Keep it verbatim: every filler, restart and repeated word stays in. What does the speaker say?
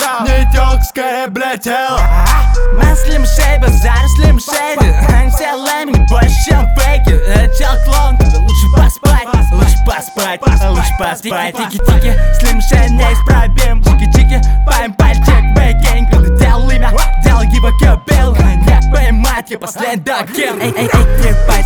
да. Не тёк, скорее, блядь, тело. Man Slim Shady, базар Slim Shady. Они все лэминг больше, чем фейки. Чел клоун, тебе лучше поспать. Лучше поспать, лучше поспать. Тики-тики, Slim Shady неисправим. Чики-чики, паем пальчик, бэкинг. Прилетел имя, делал его кабел. Не поймать, я последний докер. Эй, эй, эй, трепать.